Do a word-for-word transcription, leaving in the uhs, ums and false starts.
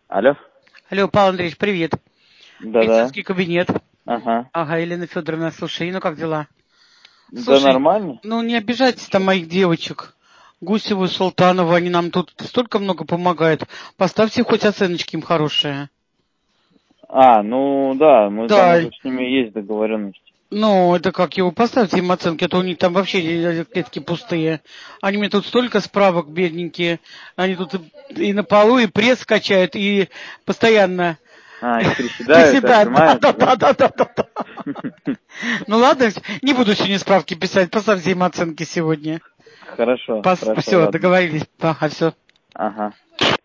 Алло. Алло, Павел Андреевич, привет. Да-да. Медицинский кабинет. Ага. Ага, Елена Федоровна, слушай, ну как дела? Да Слушай, нормально. ну не обижайтесь там моих девочек. Гусеву, Султанову, они нам тут столько много помогают. Поставьте хоть оценочки им хорошие. А, ну да, мы там Да, уже с ними есть договоренность. ну это как его, поставьте им оценки, а то у них там вообще клетки пустые. Они мне тут столько справок, бедненькие. Они тут и и на полу, и пресс качают, и постоянно А, и приседают, и приседают. Да, да, отжимаются, да, да? да, да, да, да. Ну ладно, не буду сегодня справки писать, поставьте им оценки сегодня. Хорошо, хорошо, Все, ладно. договорились. Ага, все. Ага.